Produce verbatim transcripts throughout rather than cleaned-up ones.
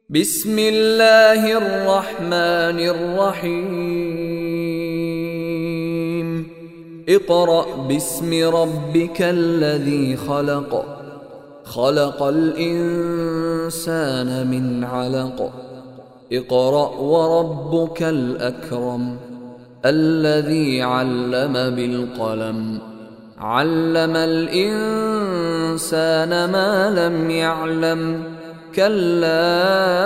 بسم الله الرحمن الرحيم اقرأ باسم ربك الذي خلق خلق الإنسان من علق اقرأ وربك الأكرم الذي علم بالقلم علم الإنسان ما لم يعلم كلا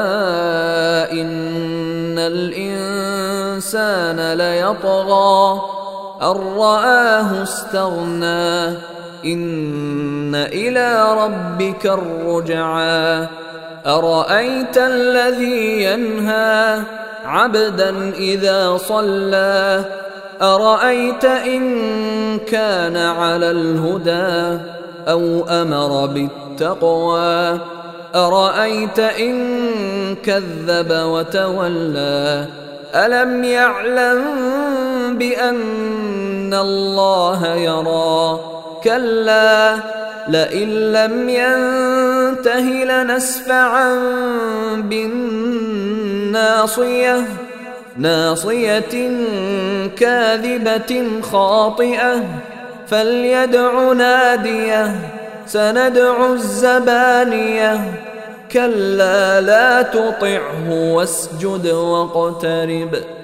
إن الإنسان ليطغى أن رآه استغنى إن إلى ربك الرجعى أرأيت الذي ينهى عبدا إذا صلى أرأيت إن كان على الهدى أو أمر بالتقوى أرأيت إن كذب وتولى ألم يعلم بأن الله يرى كلا لئن لم ينته لنسفعا بالناصية ناصية كاذبة خاطئة فليدع ناديه سندع الزبانية كلا لا تطعه واسجد واقترب